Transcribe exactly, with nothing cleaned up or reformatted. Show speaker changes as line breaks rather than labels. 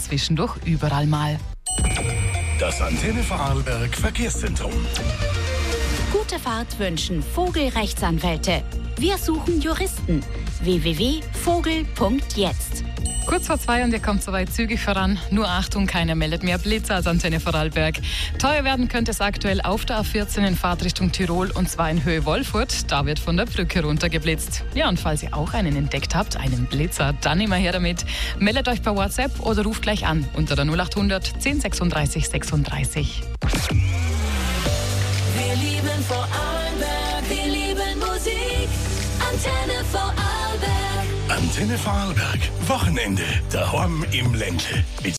zwischendurch überall mal.
Das Antenne Vorarlberg Verkehrszentrum.
Gute Fahrt wünschen Vogelrechtsanwälte. Wir suchen Juristen. w w w punkt vogel punkt jetzt.
Kurz vor zwei und ihr kommt soweit zügig voran. Nur Achtung, keiner meldet mehr Blitzer aus Antenne Vorarlberg. Teuer werden könnte es aktuell auf der A vierzehn in Fahrtrichtung Tirol und zwar in Höhe Wolfurt. Da wird von der Brücke runtergeblitzt. Ja, und falls ihr auch einen entdeckt habt, einen Blitzer, dann immer her damit. Meldet euch per WhatsApp oder ruft gleich an unter der null achthundert zehn sechsunddreißig sechsunddreißig.
Wir lieben Vorarlberg, wir lieben Musik. Antenne Vorarlberg.
Antenne Vorarlberg. Wochenende. Daheim im Ländle.